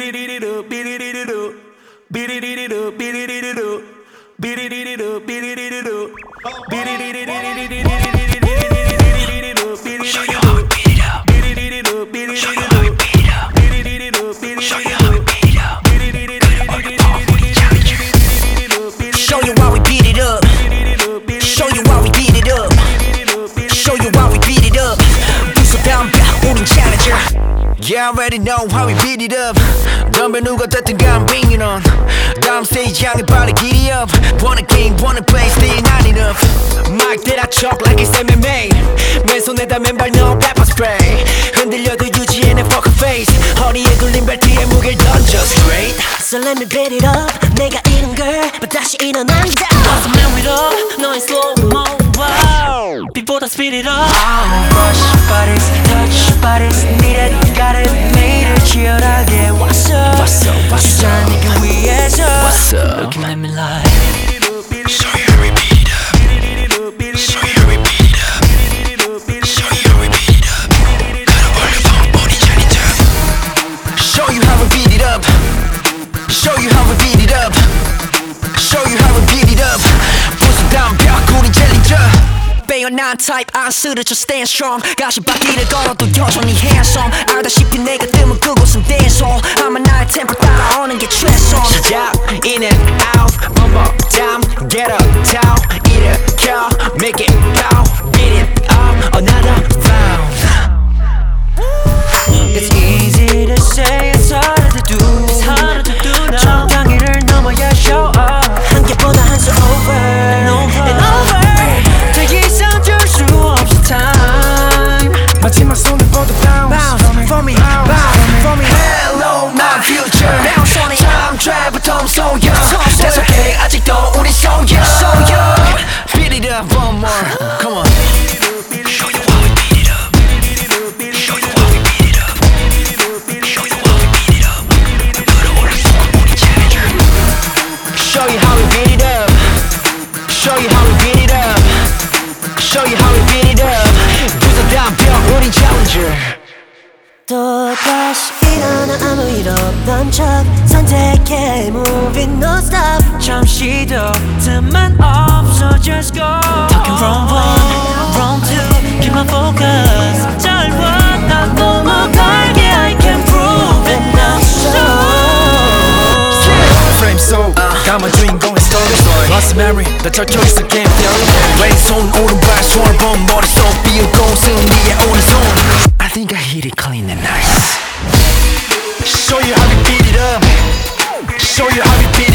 Show you how we beat it up. Show you how we beat it up. Show you how we beat it up. 부서 덤벼 우린 challenger. Yeah, I already know how we beat it up. 덤벼 누가 됐든 간 bring it on. 다음 stage 향해 빨리 giddy up. Wanna game, wanna play, still not enough. Mic that I chop like it's MMA. 맨손에다 맨발 no pepper spray. 흔들려도 유지해 내 poker face. 허리에 굴린 벨트에 무게를 던져 straight. So let me beat it up. 내가 이런 걸 다시 일어난다. What's the man with up? 너의 slow-mo. Wow. Before I speed it up. Rush bodies, touch bodies. Need it, got it, made it. 치열하게 왔어. 주자 네가 위해서. Looking at me like. Show you how we beat it up. Show you how we beat it up. Show you how we beat it up. 걸어올려 우리 challenger. Show you how we beat it up. Show you how we beat it up. Show you how we beat it up. 부서 덤벼 우린 challenger. 빼어난 type 안 쓰러져 stand strong. 가시밭길을 걸어도 여전히 handsome. 알다시피 내가 뜨면 그곳은 dance hall. 아마 나의 템포 따라오는 게 최선. 시작 in and out bump up down get up down 일으켜 make it go beat it up another round. It's easy to say it's harder to do. It's harder to do now. 적당히를 넘어야 show up. 한 개보다 한 수 over and over. 더 이상 줄 수 없어 time. 마지막 손을 뻗어 bounce for me, bounce for me. Hello my future. Bounce on it. Time travel tom so young. That's okay. 아직도 우리 so young. Beat it up one more. Come on. Show you how we beat it up. Show you how we beat it up. Show you how we beat it up. 걸어올려 우리 challenger. Show you how we beat it up. Show you how we beat it up. Show you how we beat it up. 부서 덤벼 우린 challenger. 또 다시 일어나 아무 일 없던 척 선택해 moving non stop. 잠시도 틈만 없어 just go. Talking wrong one, wrong two. Keep my focus. 잘 봐, 나 넘어갈게. I can prove it now. Frame so 감은 주인공의 story Lost memory 더 젖혀 있어 can't feel it 왼손 오른발 손을 본 머릿속 비우고 승리의 오른손 I think I hit it clean and nice Show you how we beat it up Show you how we beat